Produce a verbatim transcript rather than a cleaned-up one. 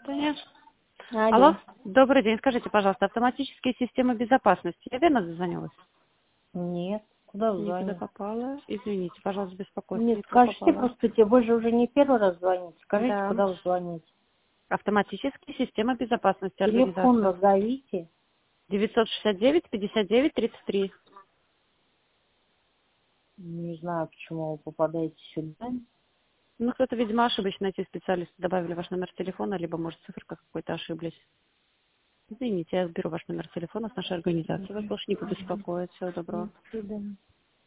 Да. Алло. Алло, добрый день. Скажите, пожалуйста, автоматические системы безопасности. Я верно дозвонилась? Нет, куда вы Не туда звоните? попала. Извините, пожалуйста, беспокойство, Нет, не туда скажите попала. просто, тебе, вы же уже не первый раз звоните. Скажите, Да. куда вы звоните. Автоматические системы безопасности Телефон организации. назовите. девятьсот шестьдесят девять пятьдесят девять тридцать три. Не знаю, почему вы попадаете сюда. Ну, кто-то, видимо, ошибочно, эти специалисты добавили ваш номер телефона, либо, может, циферка какой-то ошиблись. Извините, я сберу ваш номер телефона с нашей организации. Вас больше не буду беспокоить. Всего доброго. До свидания.